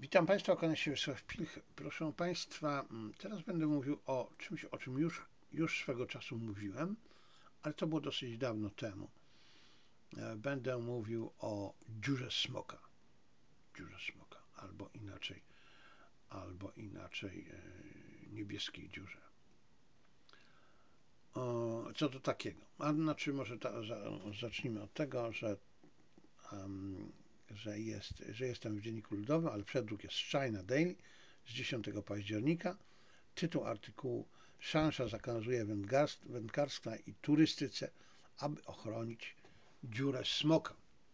Witam Państwa, kłaniam się Wiesław Pilch. Proszę Państwa, teraz będę mówił o czymś, o czym już swego czasu mówiłem, ale to było dosyć dawno temu. Będę mówił o dziurze smoka. Albo inaczej niebieskiej dziurze. Co to takiego? A znaczy może zacznijmy od tego, że jestem w Dzienniku Ludowym, ale przedruk jest z China Daily z 10 października. Tytuł artykułu: Szansza zakazuje wędkarstwa i turystyce, aby ochronić dziurę smoka.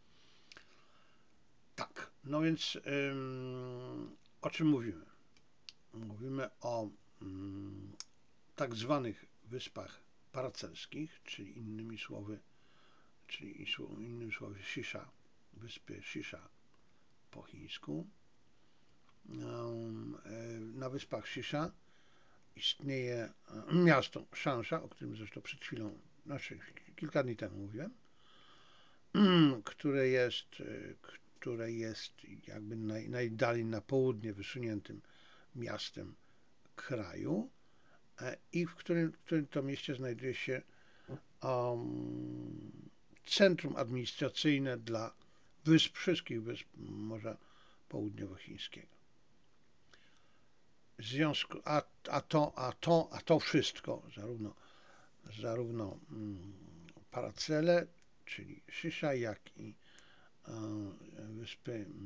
Tak, no więc o czym mówimy? Mówimy o tak zwanych wyspach paracelskich, czyli innymi słowy Shisha, wyspy Shisha po chińsku. Na wyspach Shisha istnieje miasto Shansha, o którym zresztą przed chwilą, znaczy kilka dni temu mówiłem, które jest jakby najdalej na południe wysuniętym miastem kraju i w którym to mieście znajduje się centrum administracyjne dla wszystkich wysp Morza Południowochińskiego. A to wszystko, zarówno paracele, czyli Shisha, jak i wyspy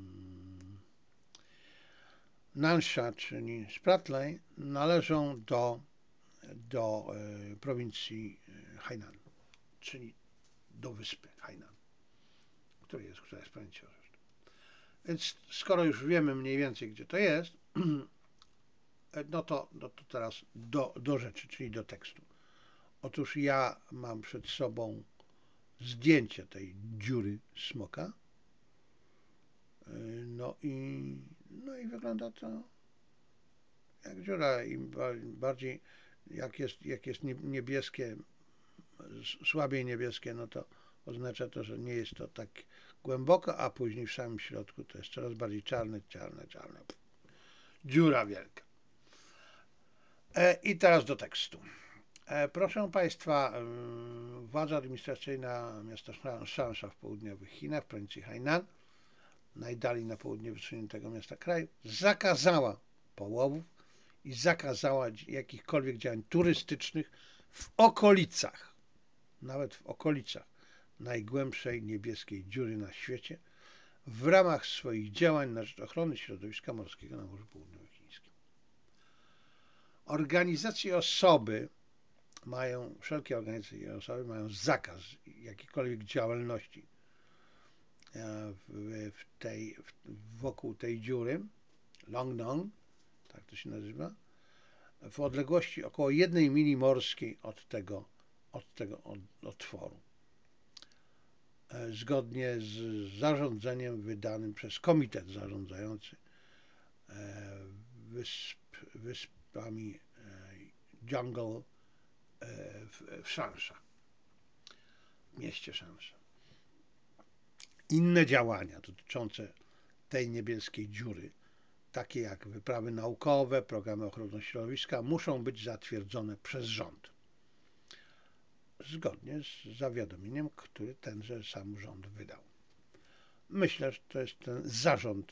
Nansha, czyli Spratly, należą do prowincji Hainan, czyli do wyspy Hainan, która jest prowincją. Więc skoro już wiemy mniej więcej, gdzie to jest, no to teraz do rzeczy, czyli do tekstu. Otóż ja mam przed sobą zdjęcie tej dziury smoka. No i wygląda to jak dziura. Im bardziej, jak jest niebieskie, słabiej niebieskie, no to oznacza to, że nie jest to tak głęboko, a później w samym środku to jest coraz bardziej czarne. Dziura wielka. I teraz do tekstu. Proszę Państwa, władza administracyjna miasta Shansha w południowych Chinach, w prowincji Hainan, najdalej na południe wysuniętego miasta kraju, zakazała połowów i zakazała jakichkolwiek działań turystycznych w okolicach, nawet w okolicach najgłębszej niebieskiej dziury na świecie, w ramach swoich działań na rzecz ochrony środowiska morskiego na Morzu Południowochińskim. Wszelkie organizacje i osoby mają zakaz jakiejkolwiek działalności wokół tej dziury, Longnong, tak to się nazywa, w odległości około 1 mili morskiej od tego otworu. Zgodnie z zarządzeniem wydanym przez komitet zarządzający wyspami Jungle w Shansha, w mieście Shansha. Inne działania dotyczące tej niebieskiej dziury, takie jak wyprawy naukowe, programy ochrony środowiska, muszą być zatwierdzone przez rząd. Zgodnie z zawiadomieniem, który tenże sam rząd wydał. Myślę, że to jest ten zarząd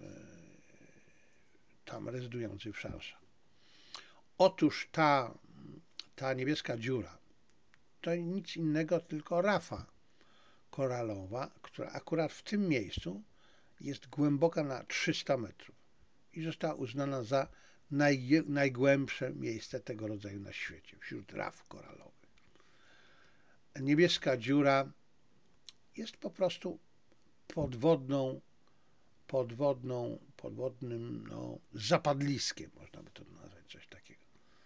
tam rezydujący w Shansha. Otóż ta niebieska dziura to nic innego, tylko rafa koralowa, która akurat w tym miejscu jest głęboka na 300 metrów i została uznana za najgłębsze miejsce tego rodzaju na świecie, wśród raf koralowych. Niebieska dziura jest po prostu podwodnym zapadliskiem, można by to nazwać, coś takiego,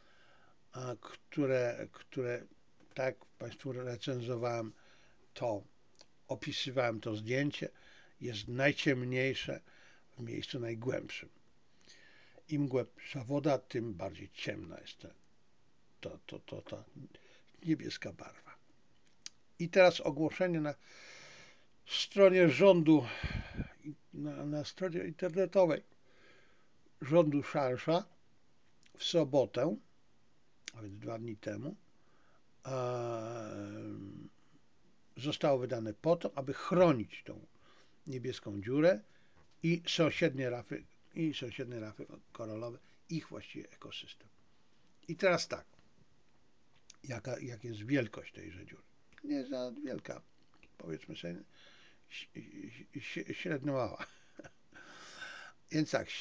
które tak jak Państwu recenzowałem, opisywałem to zdjęcie, jest najciemniejsze w miejscu najgłębszym. Im głębsza woda, tym bardziej ciemna jest ta niebieska barwa. I teraz ogłoszenie na stronie rządu, na stronie internetowej rządu Szarsza w sobotę, a więc 2 dni temu, zostało wydane po to, aby chronić tą niebieską dziurę i sąsiednie rafy koralowe, ich właściwie ekosystem. I teraz tak, jak jest wielkość tejże dziury? Nie jest za wielka, powiedzmy sobie, średnio mała. Więc tak,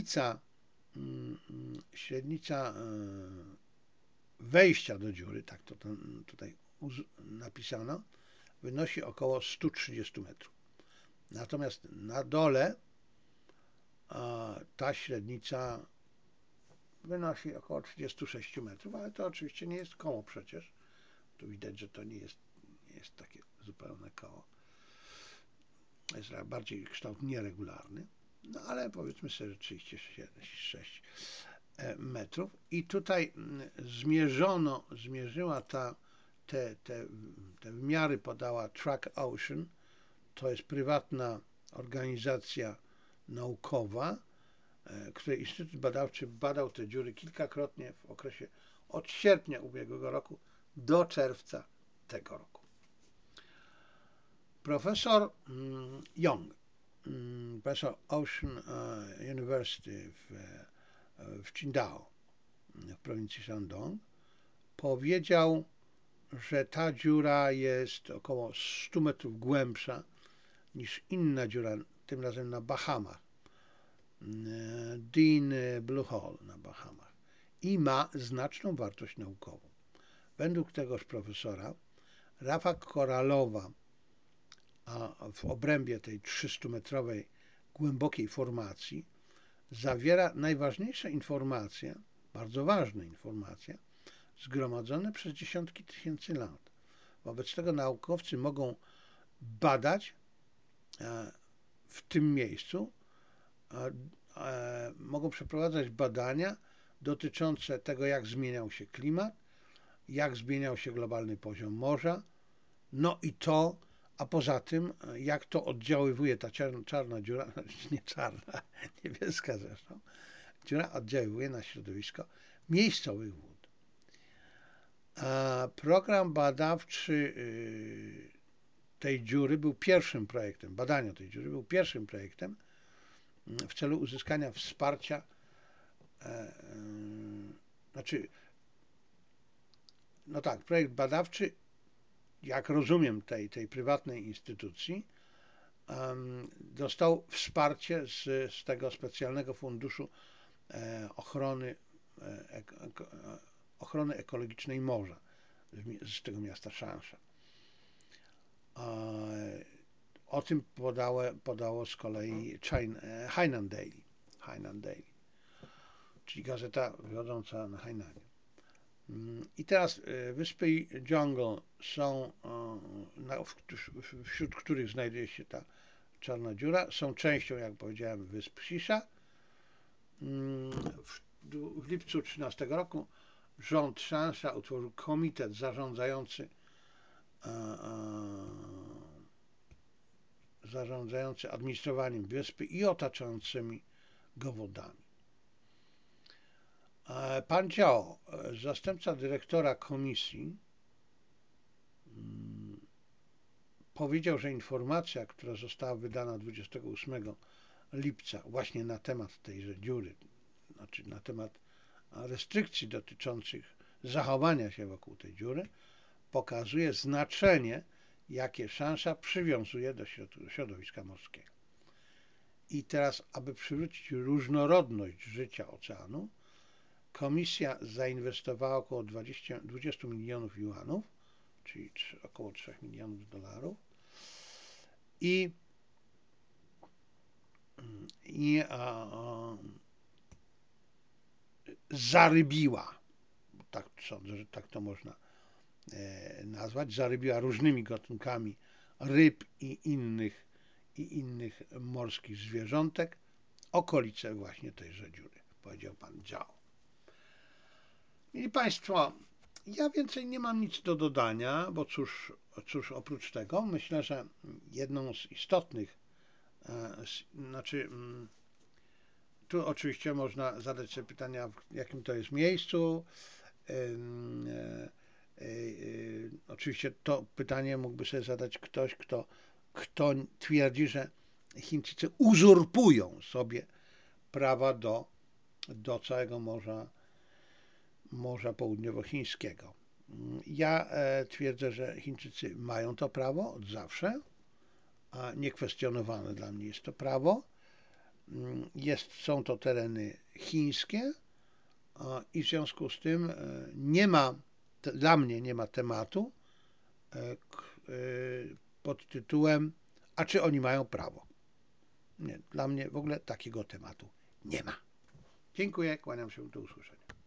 średnica wejścia do dziury, tak to tutaj napisano, wynosi około 130 metrów. Natomiast na dole ta średnica wynosi około 36 metrów, ale to oczywiście nie jest koło przecież. Tu widać, że to nie jest takie zupełne koło. Jest bardziej kształt nieregularny, no ale powiedzmy sobie, że 36 metrów. I tutaj zmierzyła te wymiary podała Track Ocean. To jest prywatna organizacja naukowa, której Instytut Badawczy badał te dziury kilkakrotnie w okresie od sierpnia ubiegłego roku do czerwca tego roku. Profesor Young, profesor Ocean University w Qingdao, w prowincji Shandong, powiedział, że ta dziura jest około 100 metrów głębsza niż inna dziura, tym razem na Bahamach, Dean Blue Hole na Bahamach, i ma znaczną wartość naukową. Według tegoż profesora rafa koralowa w obrębie tej 300-metrowej głębokiej formacji zawiera najważniejsze informacje, bardzo ważne informacje, zgromadzone przez dziesiątki tysięcy lat. Wobec tego naukowcy mogą badać w tym miejscu, mogą przeprowadzać badania dotyczące tego, jak zmieniał się klimat, jak zmieniał się globalny poziom morza, no i to, a poza tym, jak to oddziaływuje ta czarna dziura, nie czarna, niebieska zresztą, dziura oddziaływuje na środowisko miejscowych wód. Program badawczy tej dziury był pierwszym projektem, badania tej dziury był pierwszym projektem w celu uzyskania wsparcia, no tak, projekt badawczy, jak rozumiem, tej prywatnej instytucji, dostał wsparcie z tego specjalnego funduszu ochrony ekologicznej morza z tego miasta Shansha. O tym podało z kolei Hainan Daily, czyli gazeta wiodąca na Hainanie. I teraz wyspy Jungle są, wśród których znajduje się ta czarna dziura, są częścią, jak powiedziałem, wysp Shisha. W lipcu 2013 roku rząd Shansha utworzył komitet zarządzający administrowaniem wyspy i otaczającymi go wodami. Pan Zhao, zastępca dyrektora komisji, powiedział, że informacja, która została wydana 28 lipca właśnie na temat tejże dziury, znaczy na temat restrykcji dotyczących zachowania się wokół tej dziury, pokazuje znaczenie, jakie Shansha przywiązuje do środowiska morskiego. I teraz, aby przywrócić różnorodność życia oceanu, komisja zainwestowała około 20 milionów juanów, czyli około 3 milionów dolarów, i zarybiła, tak sądzę, że tak to można nazwać, zarybiła różnymi gatunkami ryb i innych morskich zwierzątek okolice właśnie tejże dziury, powiedział pan Zhao. Mili Państwo, ja więcej nie mam nic do dodania, bo cóż oprócz tego, myślę, że jedną z istotnych, Tu oczywiście można zadać sobie pytania, w jakim to jest miejscu. Oczywiście to pytanie mógłby sobie zadać ktoś, kto twierdzi, że Chińczycy uzurpują sobie prawa do całego Morza Południowochińskiego. Ja twierdzę, że Chińczycy mają to prawo od zawsze, a niekwestionowane dla mnie jest to prawo. Są to tereny chińskie i w związku z tym dla mnie nie ma tematu pod tytułem a czy oni mają prawo? Nie, dla mnie w ogóle takiego tematu nie ma. Dziękuję, kłaniam się, do usłyszenia.